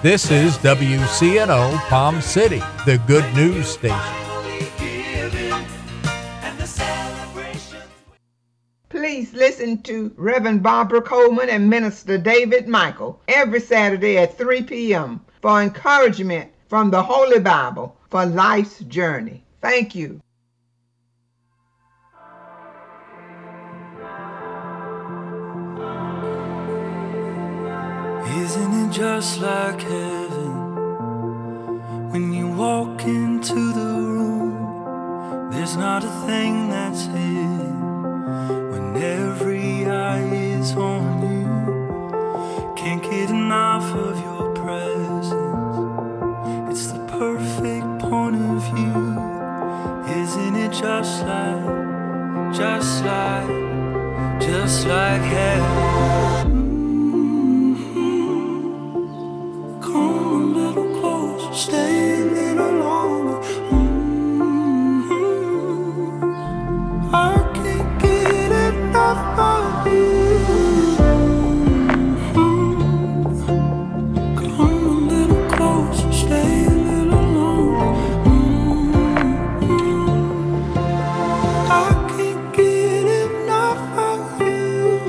This is WCNO Palm City, the good news station. Please listen to Reverend Barbara Coleman and Minister David Michael every Saturday at 3 p.m. for encouragement from the Holy Bible for life's journey. Thank you. Isn't it just like heaven when you walk into the room? There's not a thing that's hidden when every eye is on you. Can't get enough of your presence. It's the perfect point of view. Isn't it just like heaven? Stay a little longer. I can't get enough of you. Come a little closer, stay a little longer. I can't get enough of you.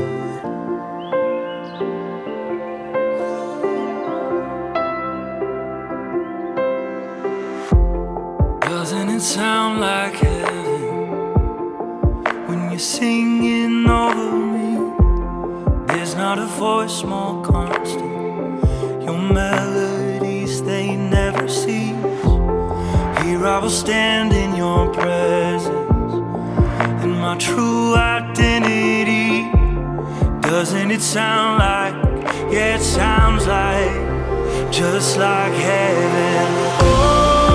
Doesn't it sound like heaven when you're singing over me? There's not a voice more constant. Your melodies, they never cease. Here I will stand in your presence, in my true identity. Doesn't it sound like, yeah, it sounds like, just like heaven. Oh,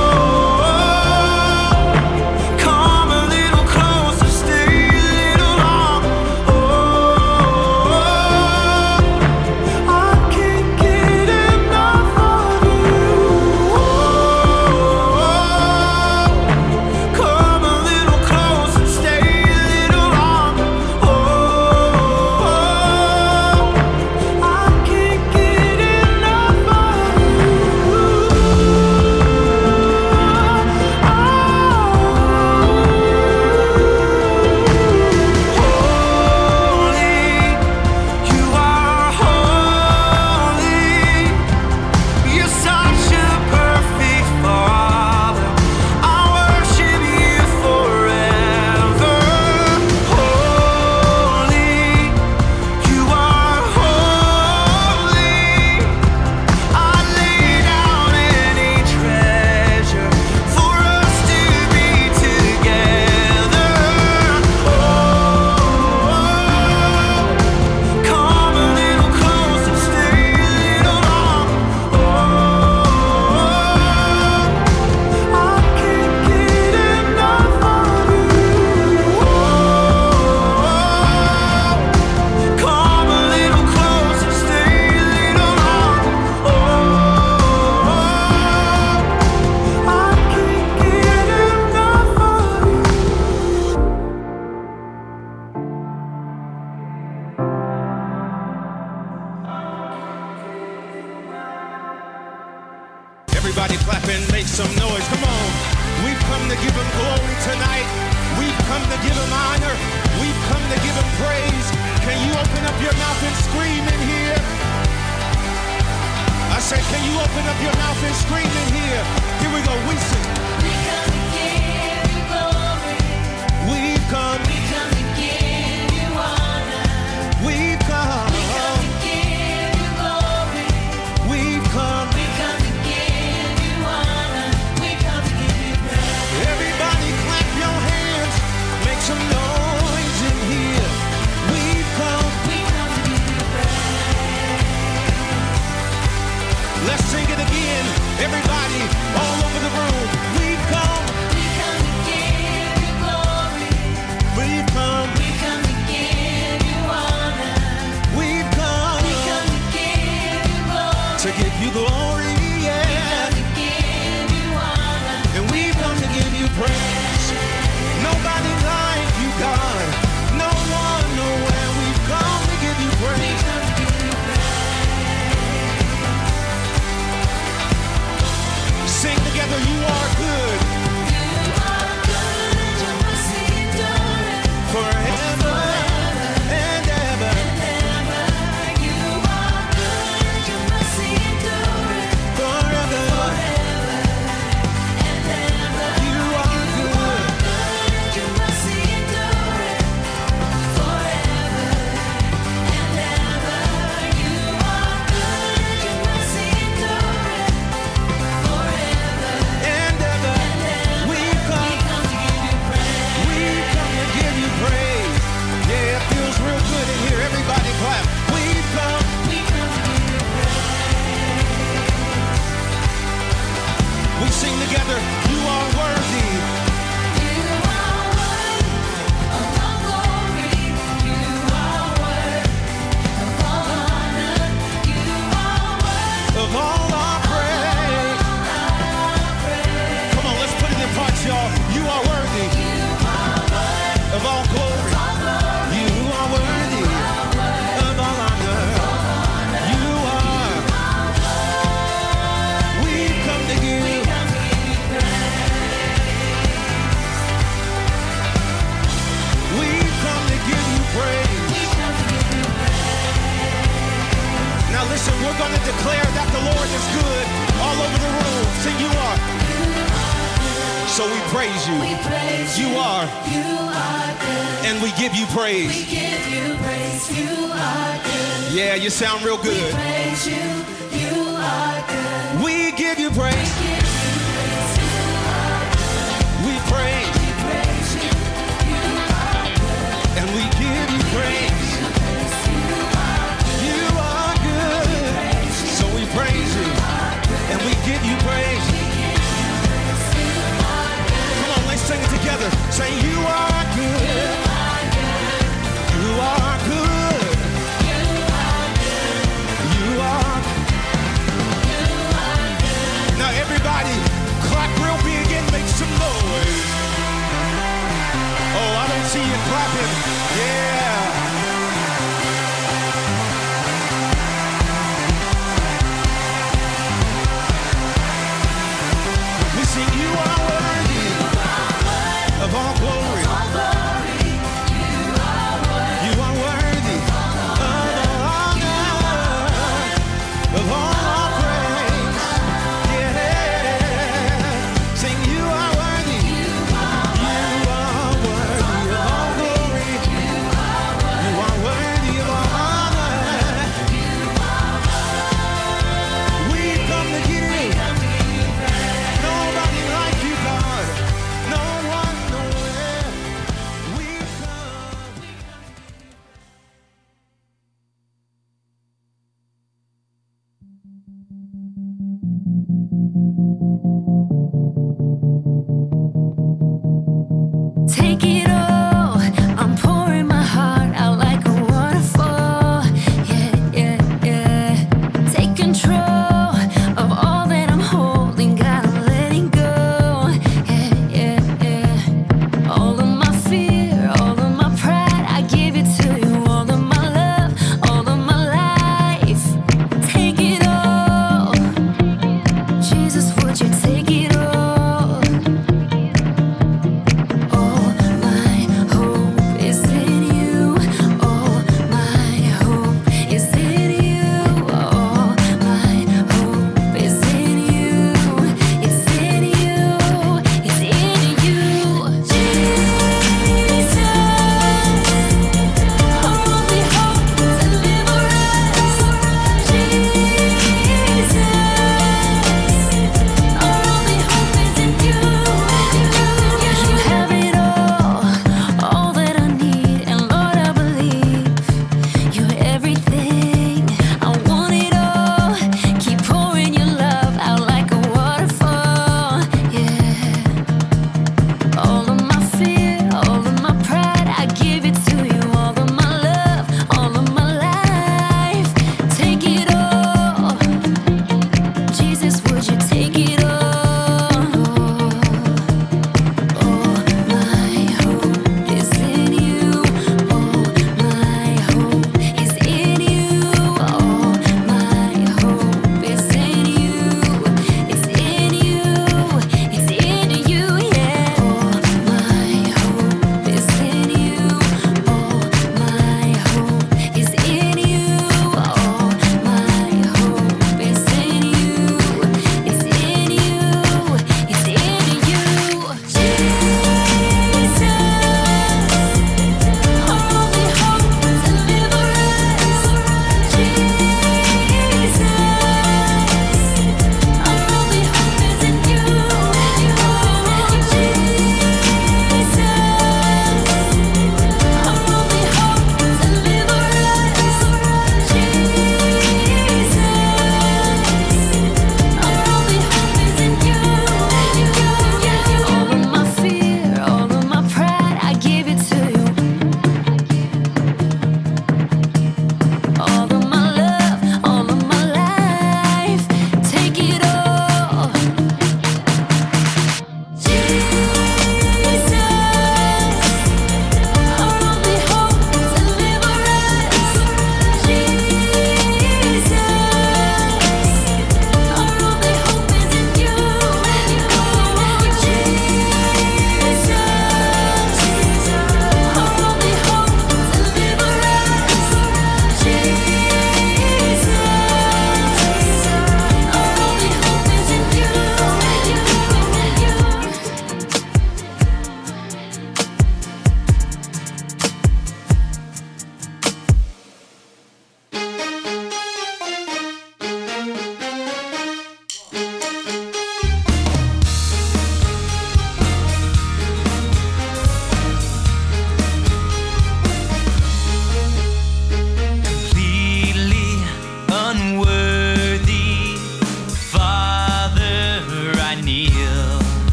Everybody clapping, make some noise. Come on. We've come to give him glory tonight. We've come to give him honor. We've come to give him praise. Can you open up your mouth and scream in here? I said, can you open up your mouth and scream in here? Here we go. We sing. We come to give you glory. We've come. We come to give you honor. We've come. We come to give you glory. We've come. Some noise in here. We've come to give you praise. Let's sing it again. Everybody all over the room. We've come to give you glory. We've come to give you honor. We've come to give you glory. To give you glory, yeah. We've come to give you honor. And we've come to give you praise. Nobody like you, God. No one, nowhere. We've come to give you praise. of all our praise. Come on, let's put it in parts, y'all. You are worthy of all glory. You are worthy of all honor. You are. We come to give you. We come to give you praise. Now listen, we're going to declare that the Lord is good all over the room. So you are. So we praise you. We praise You are. You are good. And we give you praise. We give you praise. You are good. Yeah, you sound real We good. praise you. You are good. We give you praise. We give you praise. You are good. We praise. We praise you. You are good. And we give you praise. You are good. So we praise you. And we give you praise. Come on, let's sing it together. Say, you are good. You are good. You are. Now everybody, clap real big and make some noise. Oh, I don't see you clapping. Yeah. We sing, you are worthy of all glory. You are worthy of all honor, of all our praise. Yeah. Sing, you are worthy. You are worthy of all glory. You are worthy of all honor. We come to give. Nobody like you, God. No one, nowhere. We come. Take it all, I'm pouring my heart out like a waterfall. Yeah, yeah, yeah. Take control of all that I'm holding, God, I'm letting go. Yeah, yeah, yeah. All of my fear, all of my pride, I give it to you. All of my love, all of my life. Take it all. Jesus, would you take it all? All my hope is in you. All my hope is in you. All my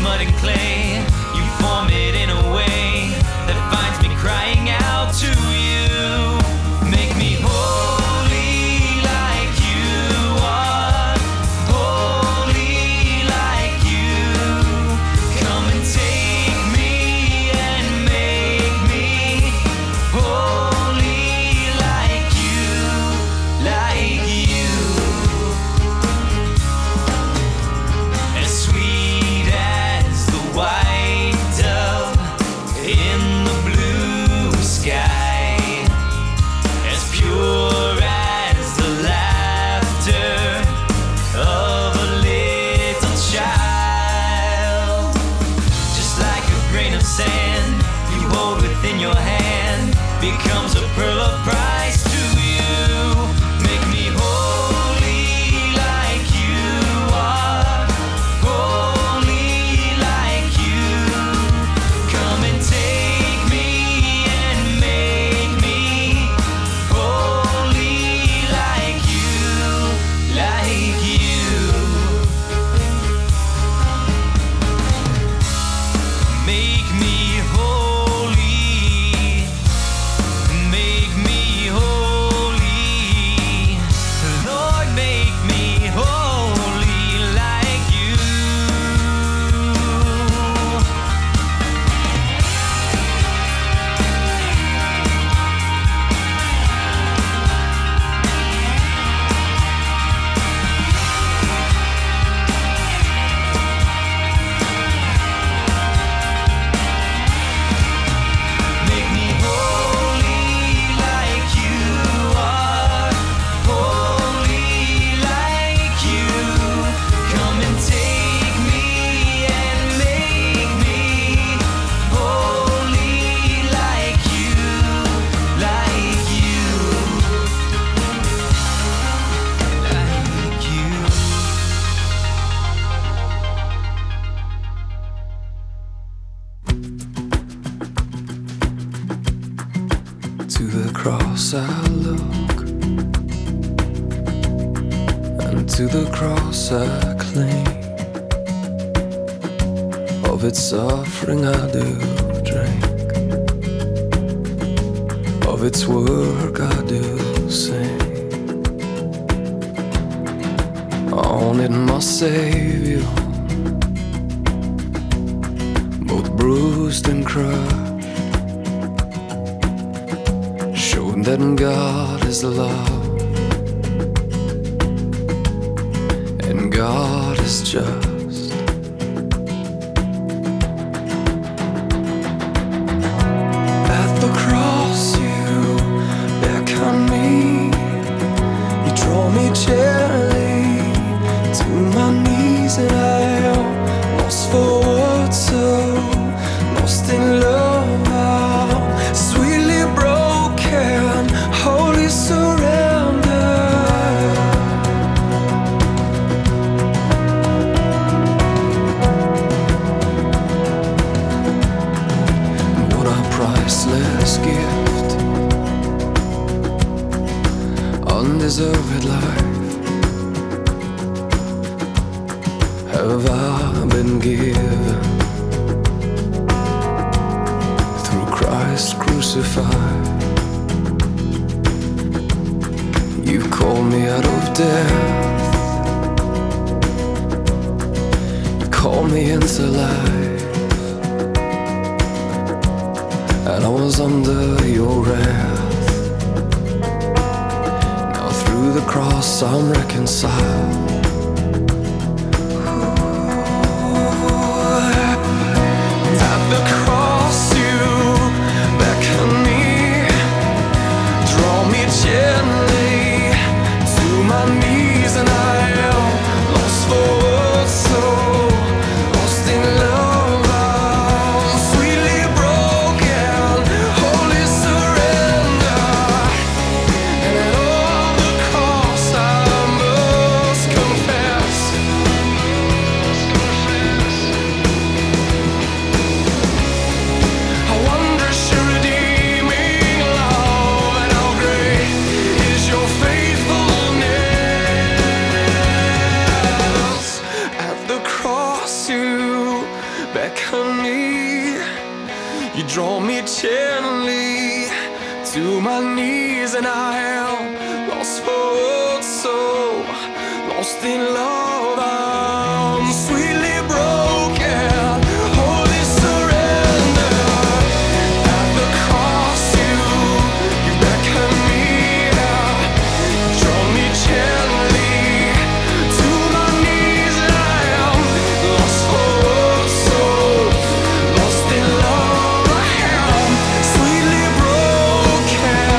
mud and clay. You form it in a way that finds me crying out to you. Make me holy like you are, holy like you. Come and take me and make me holy like you, like you. As sweet as the white dove in the blue sky, as pure as the laughter of a little child. Just like a grain of sand you hold within your hand becomes a pearl of price to you. Make me holy like you are, holy like you. Come and take me and make me holy like you, like you. Make me holy, make me holy. Lord, make me holy like you. Make me holy like you are, holy like you. Come and take me and make me holy like you, like you, like you. To the cross I look, and to the cross I cling. Of its suffering I do drink, of its work I do sing. On it my Savior, both bruised and crushed, showed that God is love and God is just. At the cross you beckon me, you draw me gently to my knees, and I am lost for words, so lost in love. I'm sweetly broken, holy surrender. What a priceless gift, undeserved life have I been given through Christ crucified. You called me out of death, you called me into life, and I was under your wrath. Now through the cross I'm reconciled. At the cross you beckon me, draw me gently to my knees, and I am lost for words, so lost in love. I'm sweetly broken, holy surrender. And at all the cross I must come. beckon me. You draw me gently to my knees, and I am lost for so lost in love. I'm sweetly broken, holy surrender. At the cross you beckon me, draw me gently to my knees, and I am lost for so lost in love. I am sweetly broken.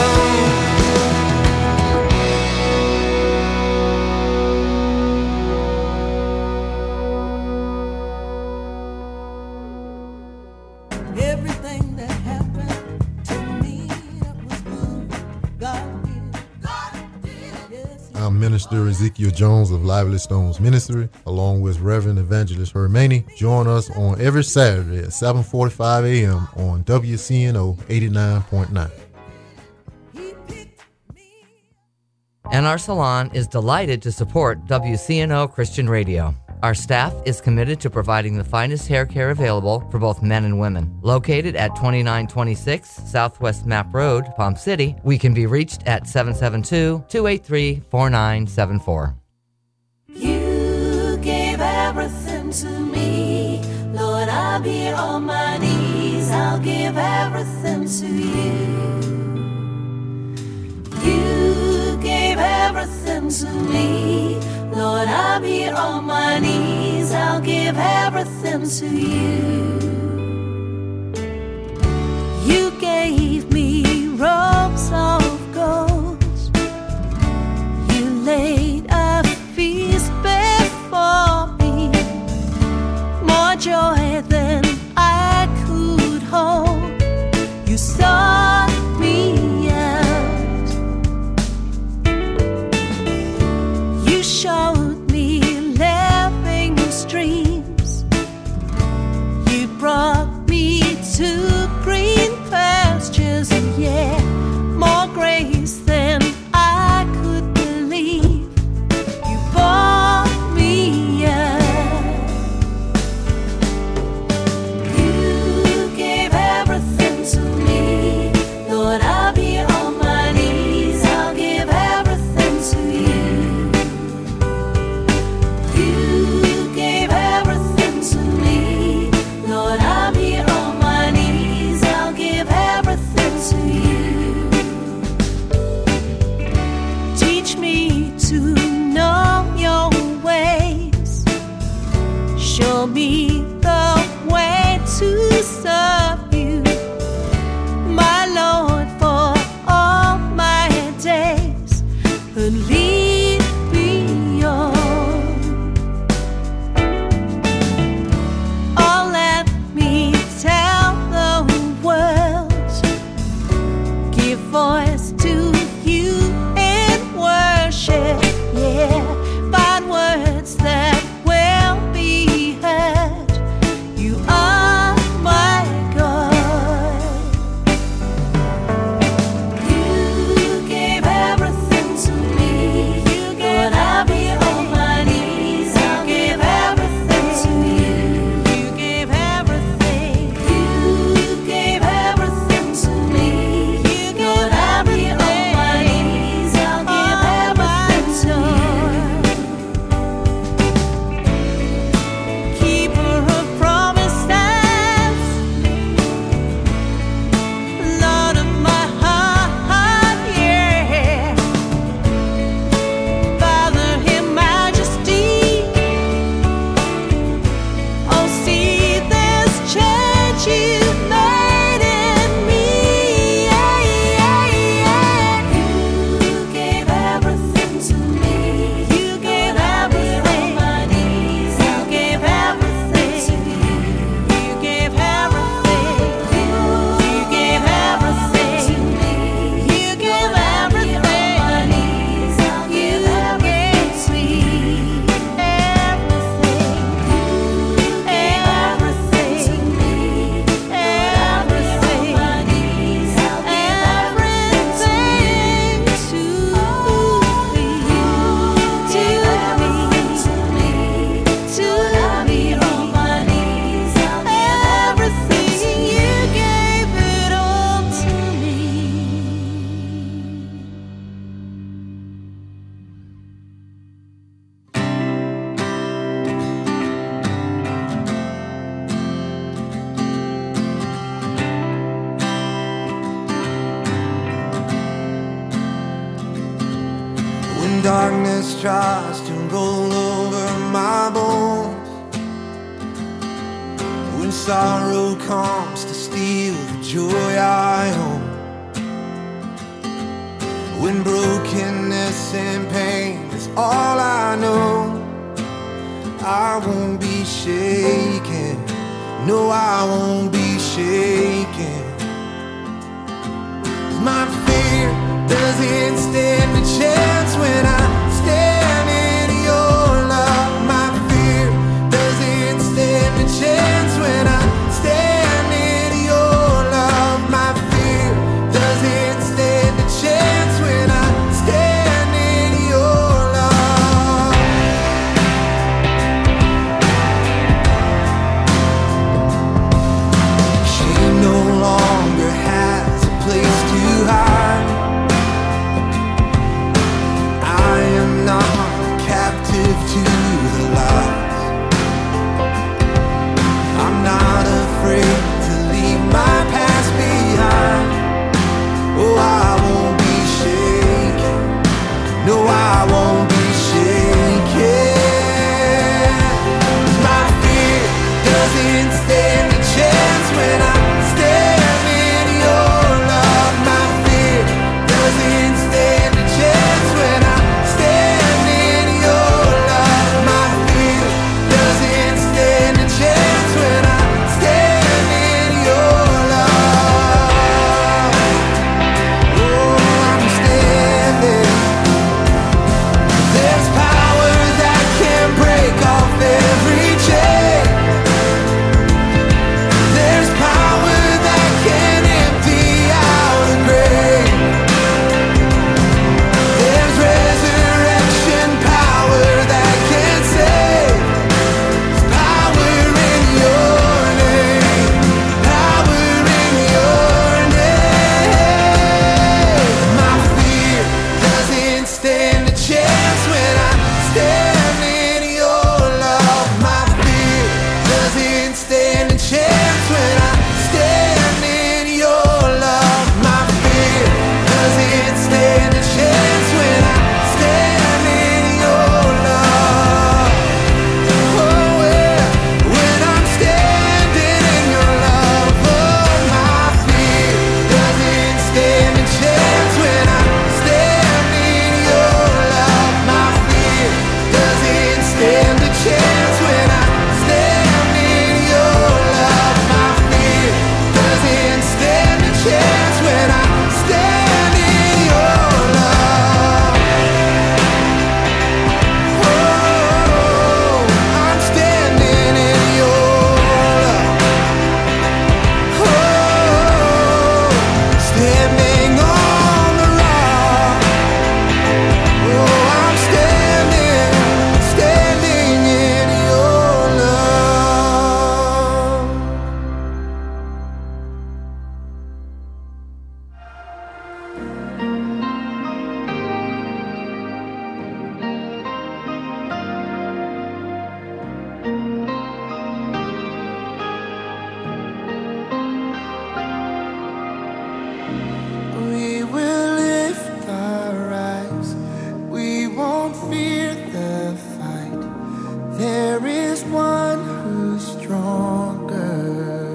Everything that happened to me, it was good. God did. Yes, he I'm Minister Ezekiel Jones of Lively Stones Ministry, along with Reverend Evangelist Hermani. Join us on every Saturday at 7:45 a.m. on WCNO 89.9. he picked me. And our salon is delighted to support WCNO Christian Radio. Our staff is committed to providing the finest hair care available for both men and women. Located at 2926 Southwest Map Road, Palm City, we can be reached at 772-283-4974. You gave everything to me, Lord. I'll be here on my knees. I'll give everything to you. You gave everything to me, Lord. I'll be here on my knees. I'll give everything to you. You gave me robes of gold. You laid a feast before me, more joy than I could hold. You sought me out. You showed me living streams. You brought me to green pastures, and yeah, more grace than I could believe. You bought me out. darkness tries to roll over my bones, when sorrow comes to steal the joy I own, when brokenness and pain is all I know, I won't be shaken. No, I won't be shaken. My fear doesn't stand a chance when I stand in your love. My fear doesn't stand a chance when I stand in your love. My fear doesn't stand a chance when I stand in your love. Shame no longer has a place to hide. I am not captive to the lies. I'm not afraid to leave my past behind. Oh, I won't be shaken. No, I won't be shaken. My fear doesn't stand a chance when I stand in your love. My fear doesn't stand a chance when I stand in your love. My fear doesn't stand a chance when I stand in your love. Oh, I'm standing. There's power that can break off every chain. There's power that can empty out a grave. There's resurrection power that can save. There's power in your name. Power in your name. My fear doesn't stand a chance when I stand in your love. My fear doesn't stand a chance when I stand in your love. My fear doesn't stand a chance when I stand in your love. Oh, yeah, when I'm standing in your love. Oh, my fear doesn't stand a chance when I stand in your love. My fear doesn't stand a chance when I stand in your love. My fear doesn't stand a chance when I stand in your love. Oh, I'm standing in your love. Oh, standing on the rock. Oh, I'm standing in your love. We will lift our eyes. We won't fear the fight. There is one who's stronger.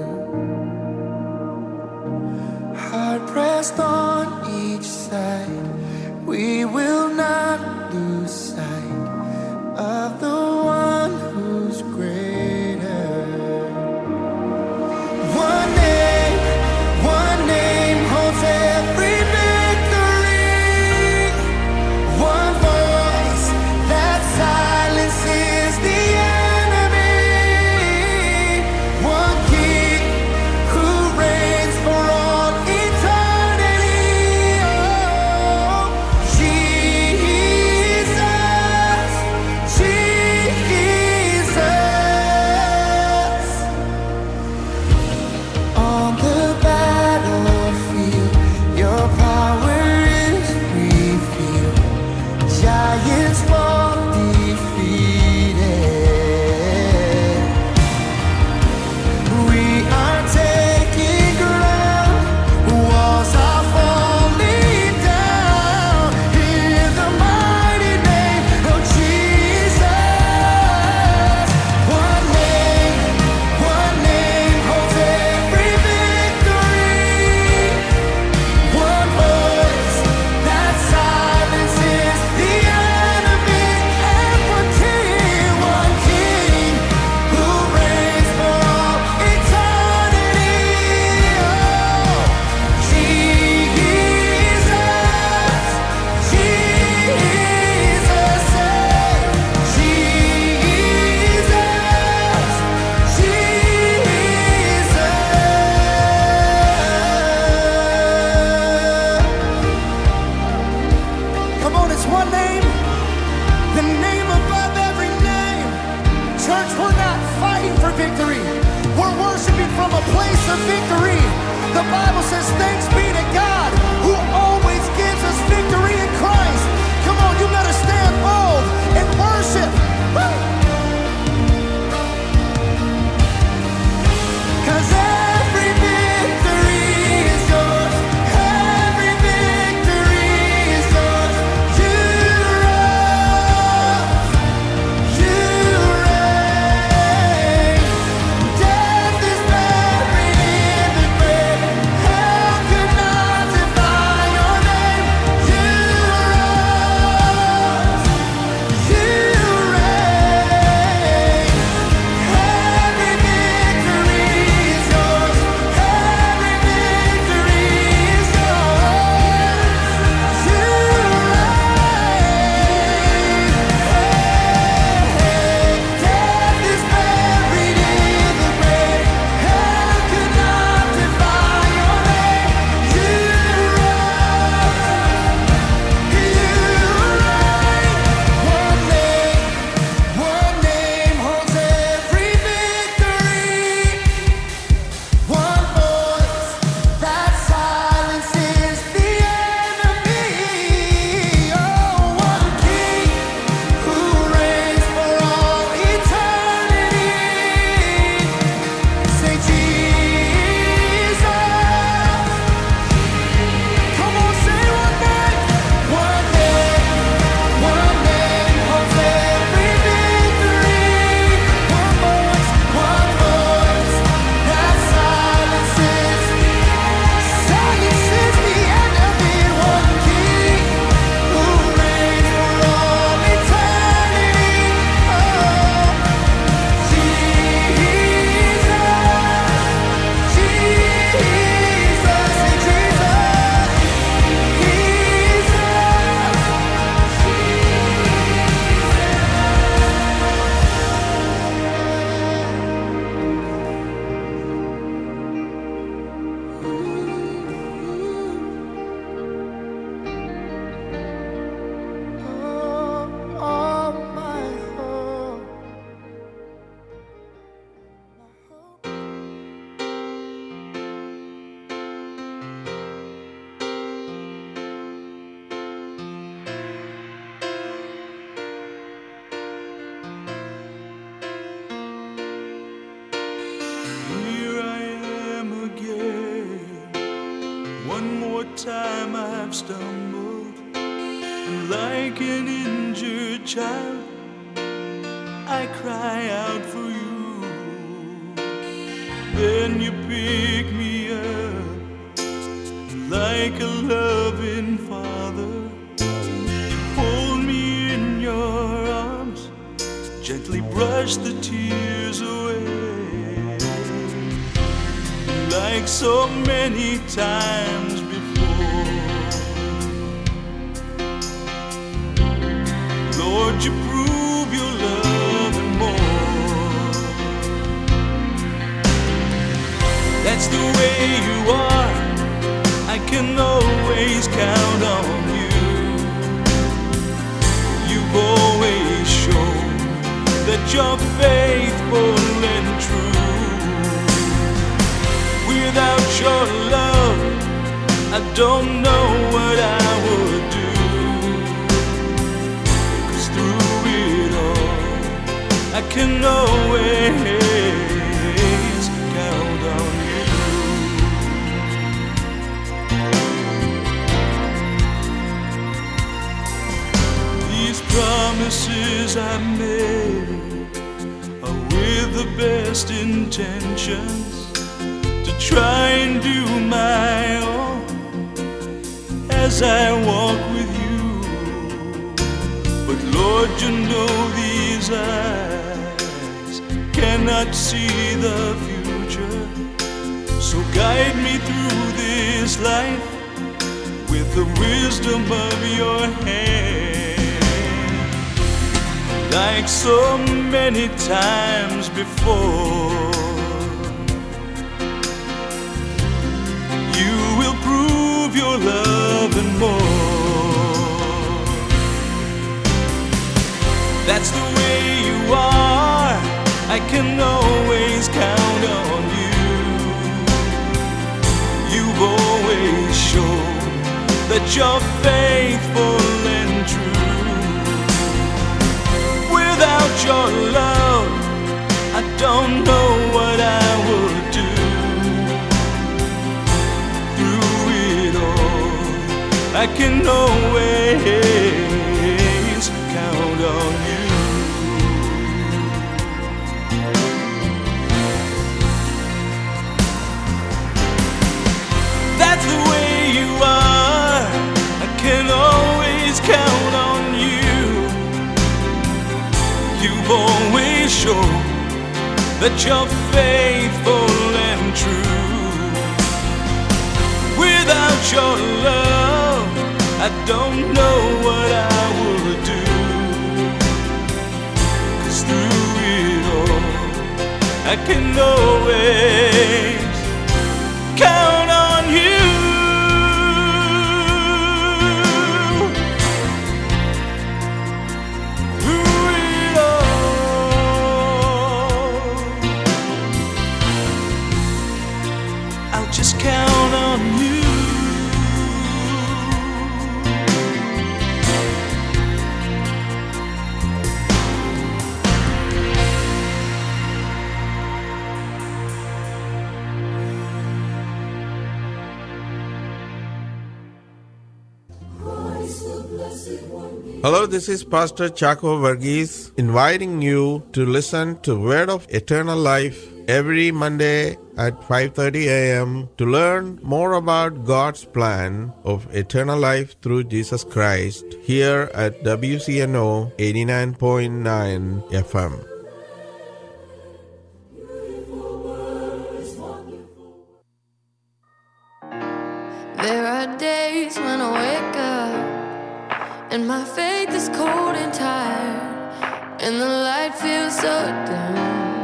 Hard pressed on each side. We will not lose sight of the one who's greater. One name holds every victory. One voice that silences the enemy. One king who reigns for all eternity. Oh, Jesus. from a place of victory. The Bible says, thanks be to God who always gives us victory in Christ. Come on, you better stand bold and worship. Woo! 'Cause every victory is yours. Every victory is yours. You rose. You reign. Death is buried in the grave. Hell could not defy your name. You rose. You reign. Every victory is yours. Every victory is yours. You reign. Death is buried in the grave. Hell could not defy your name. You rose. You reign. One name holds every victory. One voice that silences the enemy. Oh, one King who reigns for all eternity. Say Jesus. Come on, say one name. One name holds every victory. One voice that silences the enemy. One King who reigns for all eternity. Oh, Jesus, say oh, my hope. Here I am again. One more time I've stumbled, and like an injured child, I cry out for you. Then you pick me up like a loving father. Hold me in your arms, gently brush the tears away. Like so many times before, Lord, you prove your love and more. That's the way you are. I can always count on you. You've always shown that you're faithful and true. Without your love, I don't know what I would do. 'Cause through it all, I can always count on you. These promises I made are with the best intentions, to try and do my own as I walk with you. But Lord, you know these eyes cannot see the future. So guide me through this life with the wisdom of your hand. Like so many times before, you will prove your love and more. That's the way you are. I can always count on you. that you're faithful and true. Without your love, I don't know what I would do. Through it all, I can always count on you. That's the way you are. I can always count on you. You've always shown that you're faithful and true. Without your love, I don't know what I would do. 'Cause through it all, I can always count on you. Through it all, I'll just count on you. Hello, this is Pastor Chaco Varghese inviting you to listen to Word of Eternal Life every Monday at 5:30 a.m. to learn more about God's plan of eternal life through Jesus Christ here at WCNO 89.9 FM. There are days when I wake up and my faith is cold and tired, and the light feels so dim.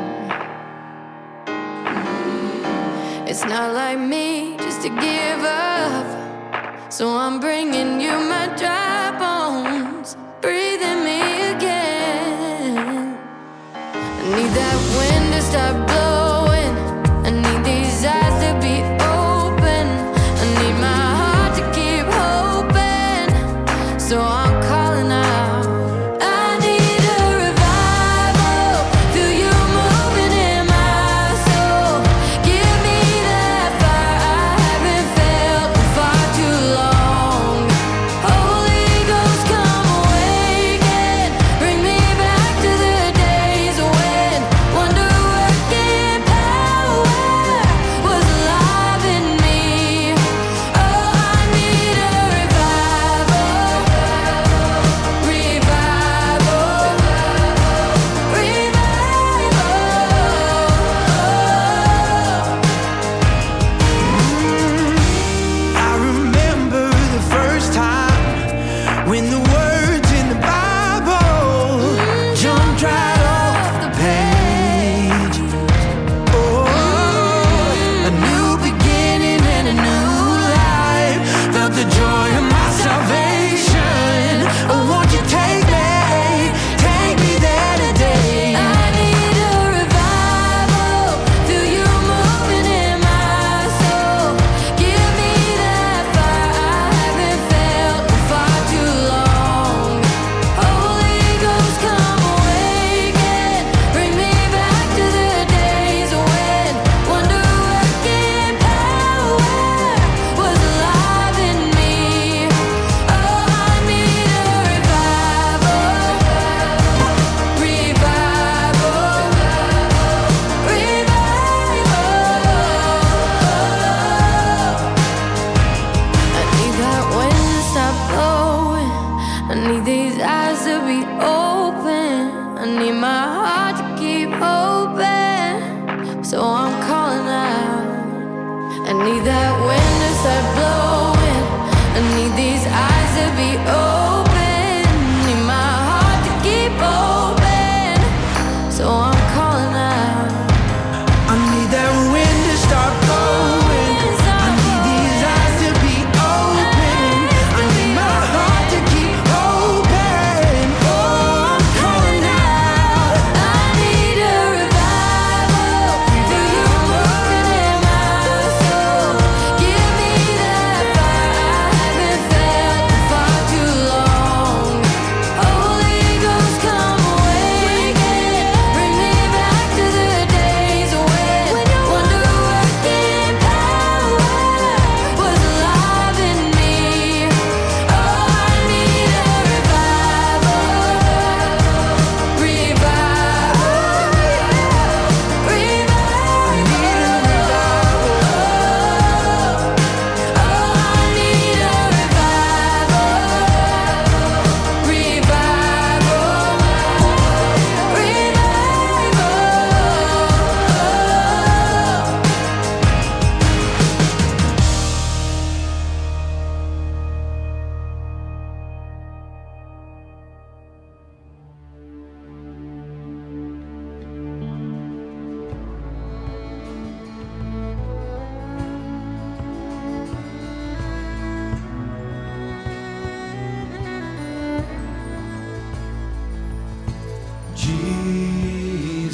It's not like me just to give up, so I'm bringing you my dry bones. Breathe in me again. I need that wind to stop blowing. I need these eyes to be open. I need my heart to keep hoping, so I'm calling out. I need a revival. Feel you moving in my soul. Give me that fire I haven't felt in far too long. Holy Ghost, come awaken. Bring me back to the days when wonder-working power was alive in me. Oh, I need a revival. I remember the first time when the words in the Bible jumped right off the page. Oh, a new beginning and a new life. Felt the joy of my salvation. Oh, won't you take me there today? I need a revival. Feel you moving in my soul. Give me that fire I haven't felt in far too long. Holy Ghost, come awaken. Bring me back to the days when wonder-working power was alive in me. Oh, I need a revival. I need that wind to stop blowing. I need these eyes to be open. I need my heart to keep hoping, so I'm calling out. I need that wind to stop blowing. I need these eyes to be open. Need my heart to keep open, so I'm calling out. I need that wind to start blowing. I need these eyes to be open. I need my heart to keep open. Oh, I'm calling out. I need a revival. Feel you moving in my soul. Give me that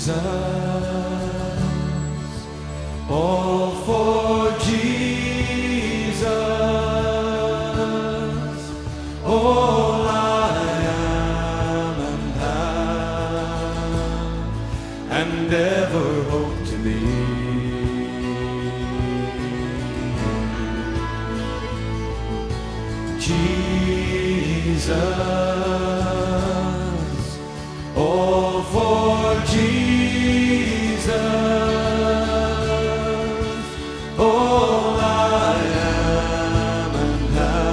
all for Jesus, all I am and have, and ever hope to be. Jesus, all for Jesus, all I am and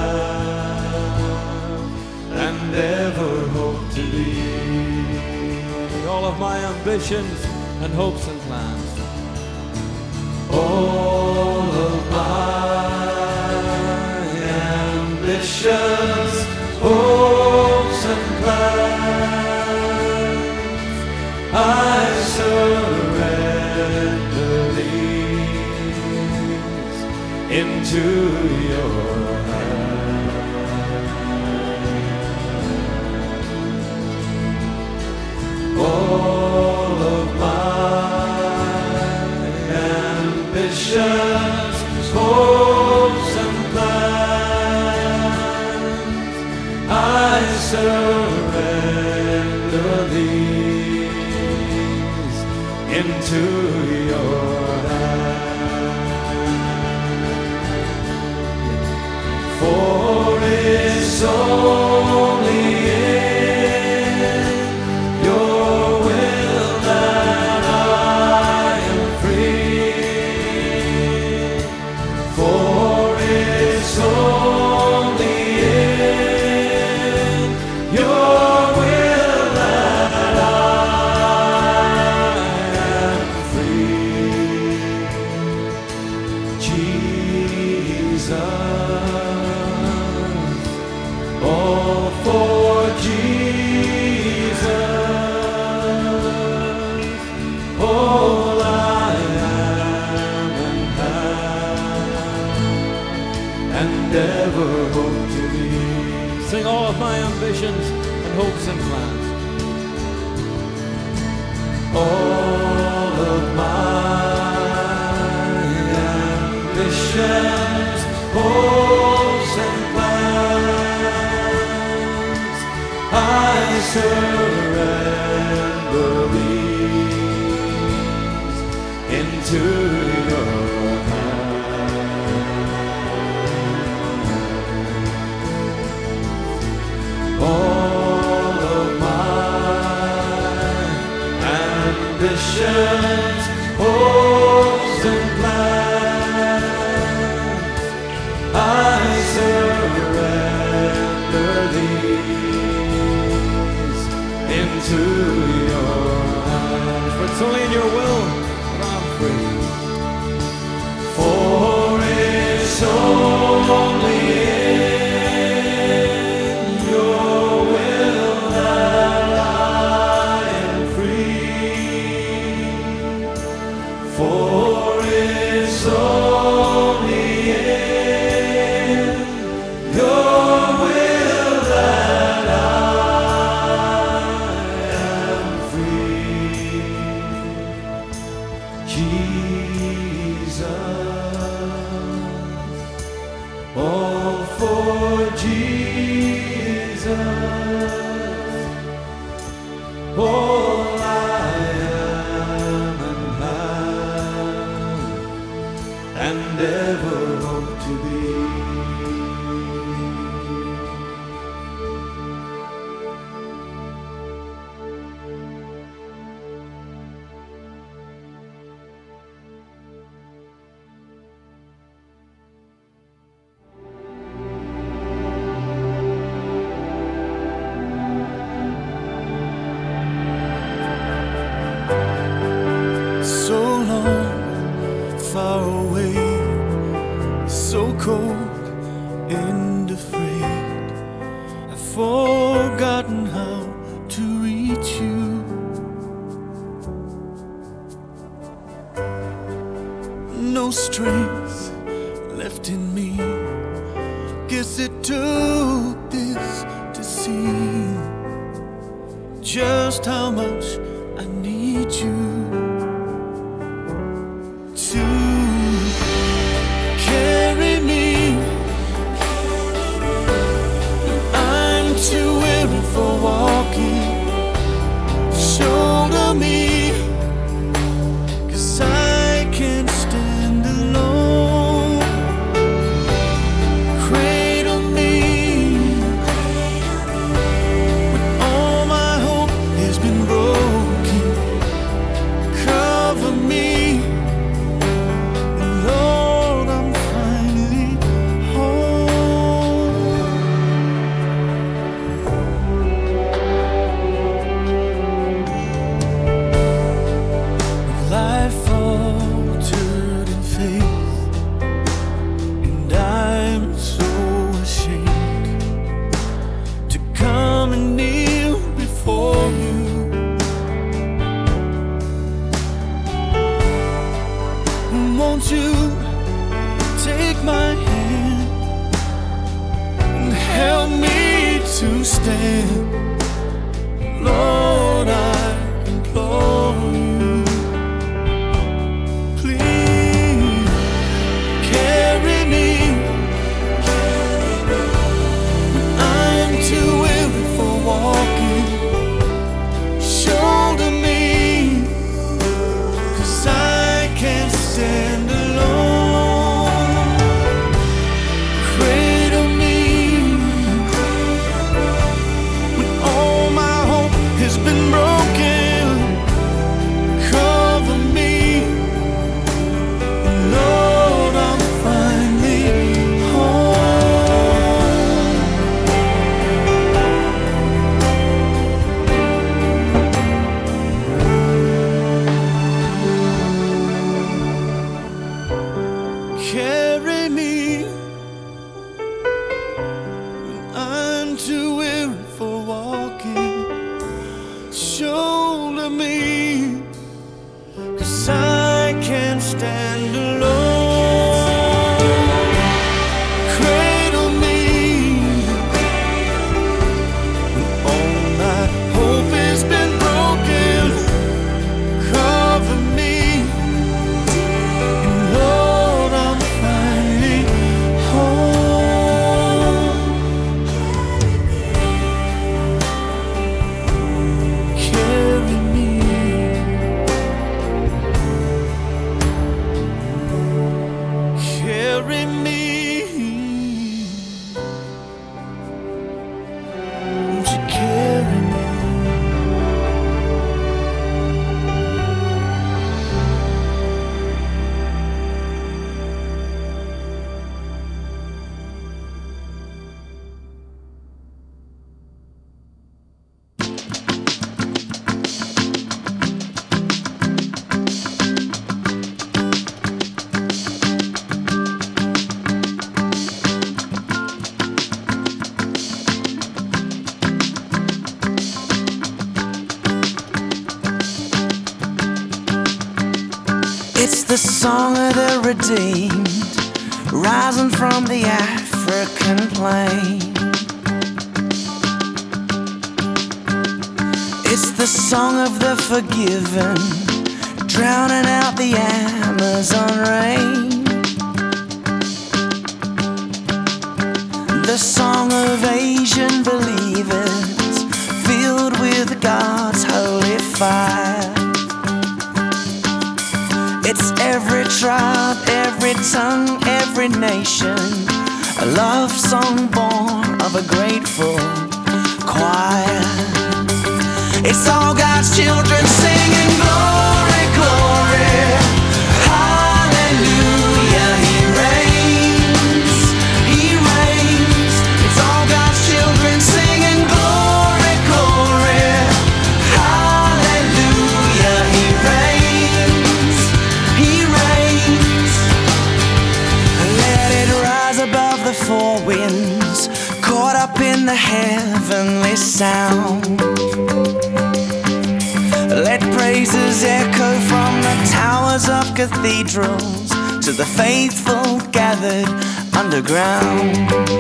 have, and ever hope to be. All of my ambitions and hopes and plans, all of my ambitions, hopes and plans, I surrender these into your hand. All of my ambitions, hopes and plans, I surrender these into your hand. For it's only in your will that I am free. For it's only in your will that I am free. Jesus, all for Jesus, all I am and have, and ever hope to be. sing all of my ambitions and hopes and plans. All of my ambitions, hopes and plans, I surrender these into your hand. All of my ambitions, hopes and plans, I surrender these into your hands. For it's only in your will that I'm free. For it's only in your will that I am free. For it's only in your will that I am free. Jesus, all for Jesus, all I am and have, and ever hope to be. So long, far away, so cold and afraid. I've forgotten how to reach you. No strength left in me. Guess it took this to see just how much I need need you to carry me. I'm too weary for walking. Shoulder me, 'cause I can't stand alone. Cradle me when all my hope has been broken. Cover me, and Lord, I'm finally home. Life faltered in faith, and I'm so ashamed to come and kneel before you. Won't you take my hand and help me to stand? Lord, I implore you. Please carry me. I'm too weary for walking. Shoulder me, 'cause I can't stand alone. Cradle me when all my hope has been broken. Cover me, Lord, I'm finally home. Carry me when I'm too weary for walking. Shoulder me, 'cause I can't stand alone. Cradle me when all my hope has been broken. Cover me, and Lord, I'm finally home. Carry me. Carry me. Won't you carry me? It's the song of the redeemed, rising from the African plain. It's the song of the forgiven, drowning out the Amazon rain. The song of Asian believers, filled with God's holy fire. It's every tribe, every tongue, every nation, a love song born of a grateful choir. It's all God's children singing glory, glory, hallelujah, He reigns, He reigns. It's all God's children singing glory, glory, hallelujah, He reigns, He reigns. Let it rise above the four winds, caught up in the heavenly sound. Let praises echo from the towers of cathedrals to the faithful gathered underground.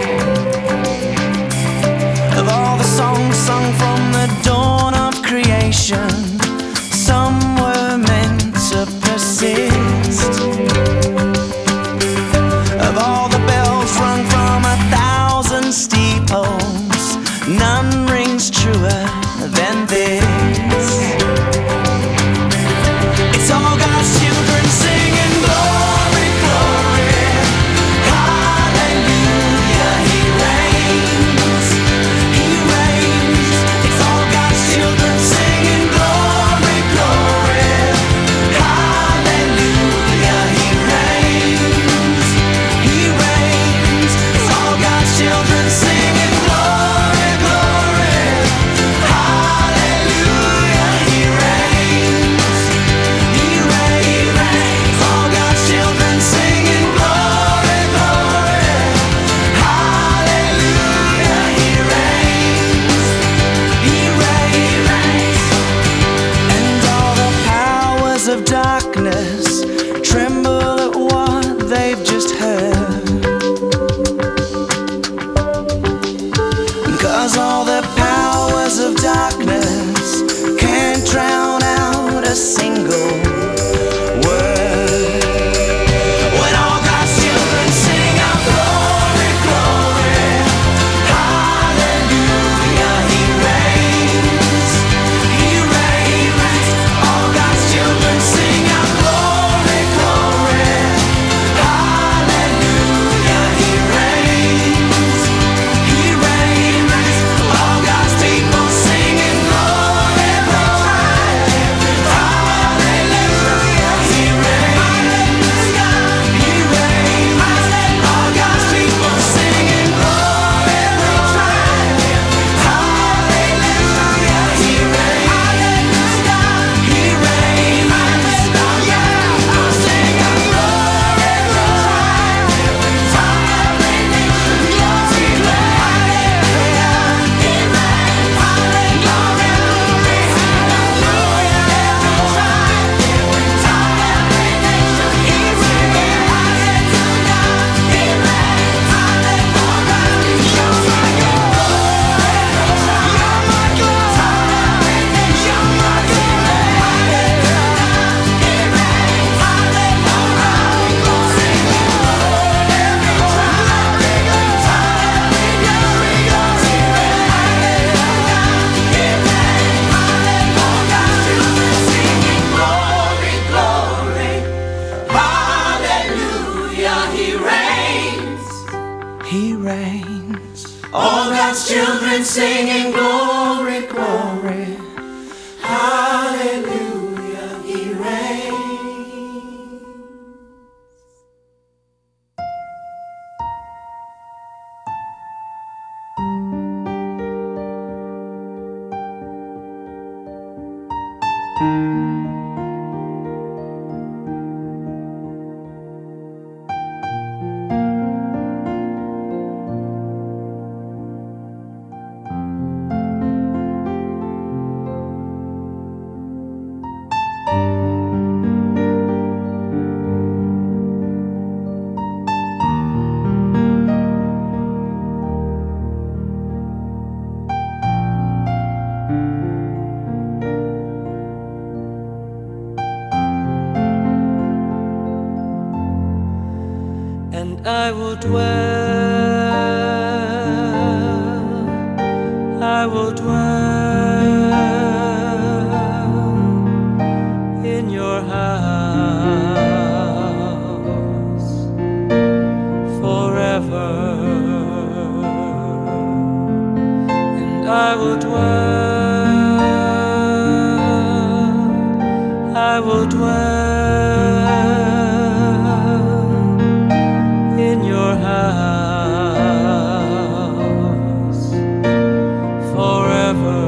Of all the songs sung from the dawn of creation, some exist. Of all the bells rung from 1,000 steeples, none rings truer than this. It's all God's children singing glory, glory, hallelujah, He reigns, He reigns. It's all God's children singing glory, glory, hallelujah, He reigns, He reigns. It's all God's children singing glory, glory, hallelujah, He reigns, He reigns. All God's children singing glory, glory, hallelujah, He reigns, He reigns. And all the powers of darkness tremble at what they've just heard. 'Cause all the powers of darkness can't drown out a single word. When all God's children sing out glory, glory, hallelujah, He reigns, He reigns. All God's children sing out glory, glory, hallelujah, He reigns, He reigns. All God's people singing glory, glory, hallelujah, He reigns, He reigns. All God's people singing glory, glory, hallelujah, He reigns, He reigns. Yeah, I'm singing glory, glory, He reigns. All God's children singing glory, glory, hallelujah, He reigns. And I will dwell in your house forever, and I will dwell in your house forever.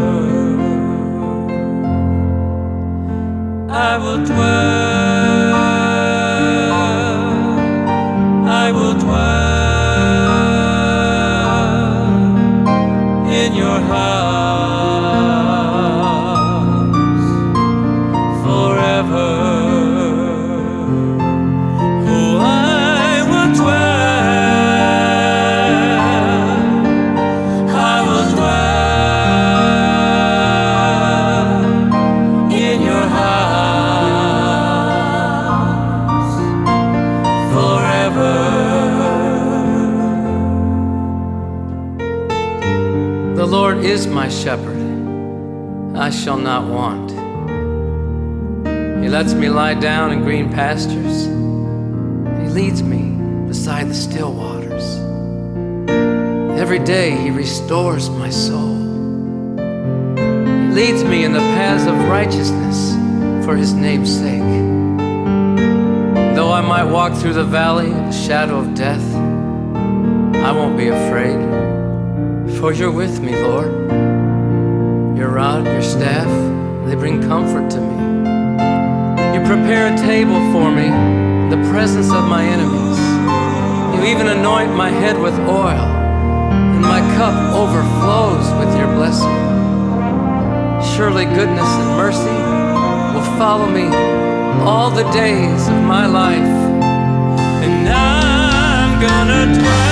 is my shepherd, I shall not want. He lets me lie down in green pastures. He leads me beside the still waters. Every day he restores my soul. He leads me in the paths of righteousness for his name's sake. Though I might walk through the valley of the shadow of death, I won't be afraid, for you're with me, Lord. Your rod, your staff, they bring comfort to me. You prepare a table for me in the presence of my enemies. You even anoint my head with oil, and my cup overflows with your blessing. Surely goodness and mercy will follow me all the days of my life, and I'm gonna dwell.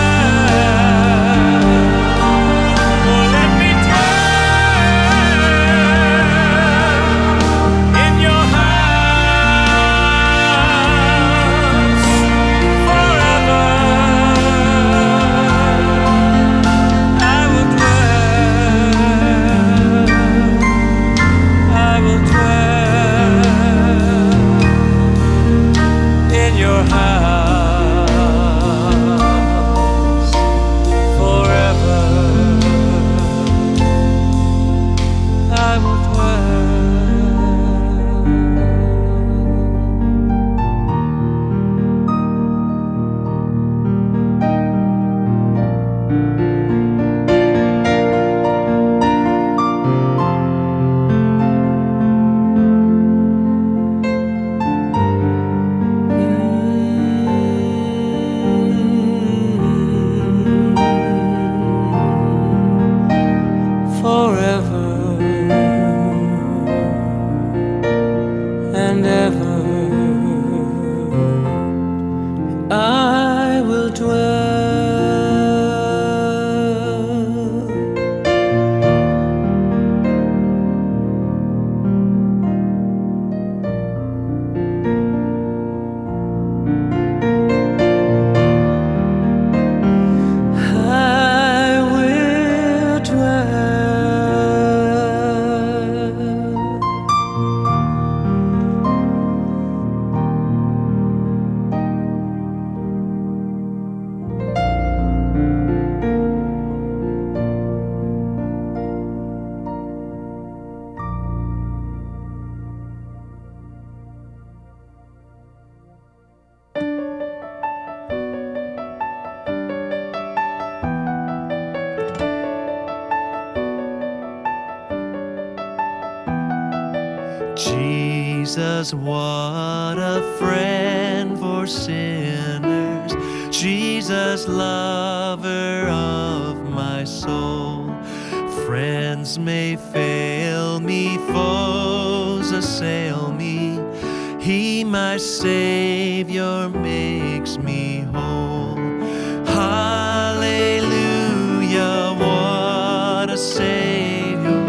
Jesus, what a friend for sinners. Jesus, lover of my soul. Friends may fail me, foes assail me. He, my Savior, makes me whole. Hallelujah, what a Savior.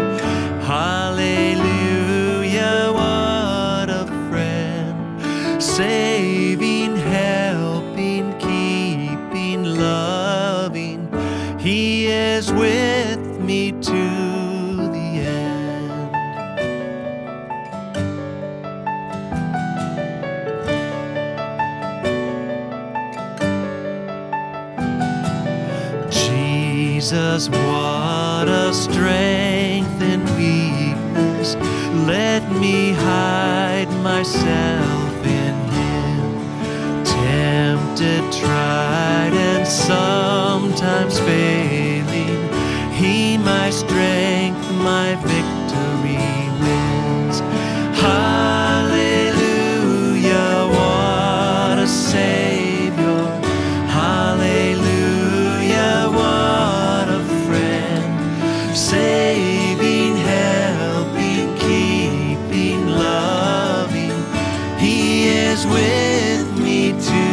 Hallelujah, what a friend. Saving, helping, keeping, loving. He is with me to the end. Jesus, what a strength in weakness. Let me hide myself in Him. Tempted, tried, and sometimes failing. He, my strength, my victory wins. Hallelujah, what a Savior. Hallelujah, what a friend. Saving, helping, keeping, loving. He is with me too.